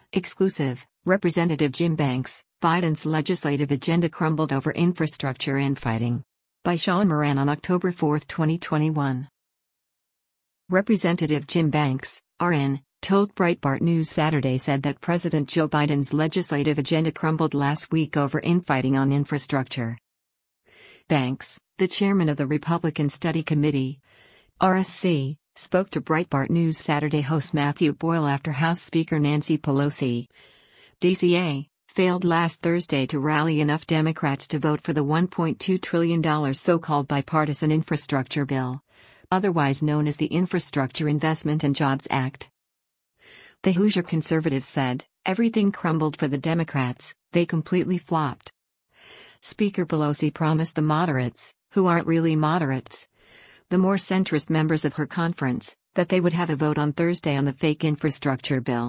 Exclusive, Representative Jim Banks, Biden's legislative agenda crumbled over infrastructure infighting. By Sean Moran on October 4, 2021. Representative Jim Banks, RN, told Breitbart News Saturday said that President Joe Biden's legislative agenda crumbled last week over infighting on infrastructure. Banks, the chairman of the Republican Study Committee, RSC, spoke to Breitbart News Saturday host Matthew Boyle after House Speaker Nancy Pelosi, DCA, failed last Thursday to rally enough Democrats to vote for the $1.2 trillion so-called bipartisan infrastructure bill, otherwise known as the Infrastructure Investment and Jobs Act. The Hoosier conservatives said, everything crumbled for the Democrats, they completely flopped. Speaker Pelosi promised the moderates, who aren't really moderates, the more centrist members of her conference, that they would have a vote on Thursday on the fake infrastructure bill.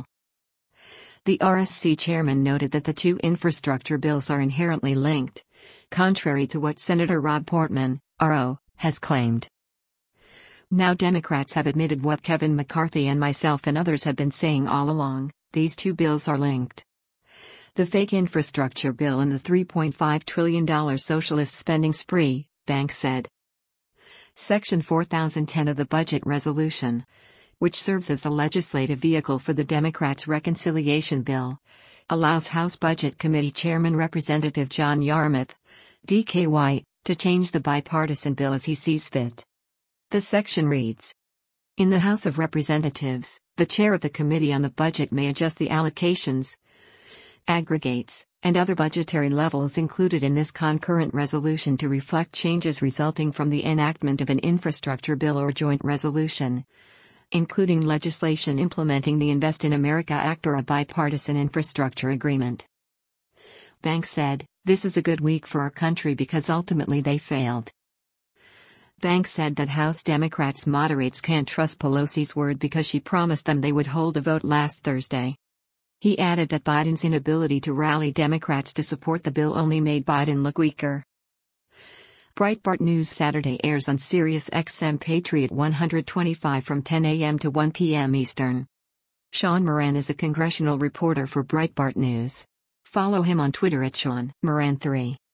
The RSC chairman noted that the two infrastructure bills are inherently linked, contrary to what Senator Rob Portman, RO, has claimed. Now Democrats have admitted what Kevin McCarthy and myself and others have been saying all along, these two bills are linked. The fake infrastructure bill and the $3.5 trillion socialist spending spree, Banks said. Section 4010 of the Budget Resolution, which serves as the legislative vehicle for the Democrats' reconciliation bill, allows House Budget Committee Chairman Representative John Yarmuth, DKY, to change the bipartisan bill as he sees fit. The section reads: in the House of Representatives, the chair of the Committee on the Budget may adjust the allocations, aggregates, and other budgetary levels included in this concurrent resolution to reflect changes resulting from the enactment of an infrastructure bill or joint resolution, including legislation implementing the Invest in America Act or a bipartisan infrastructure agreement. Banks said, this is a good week for our country because ultimately they failed. Banks said that House Democrats moderates can't trust Pelosi's word because she promised them they would hold a vote last Thursday. He added that Biden's inability to rally Democrats to support the bill only made Biden look weaker. Breitbart News Saturday airs on Sirius XM Patriot 125 from 10 a.m. to 1 p.m. Eastern. Sean Moran is a congressional reporter for Breitbart News. Follow him on Twitter at Sean Moran 3.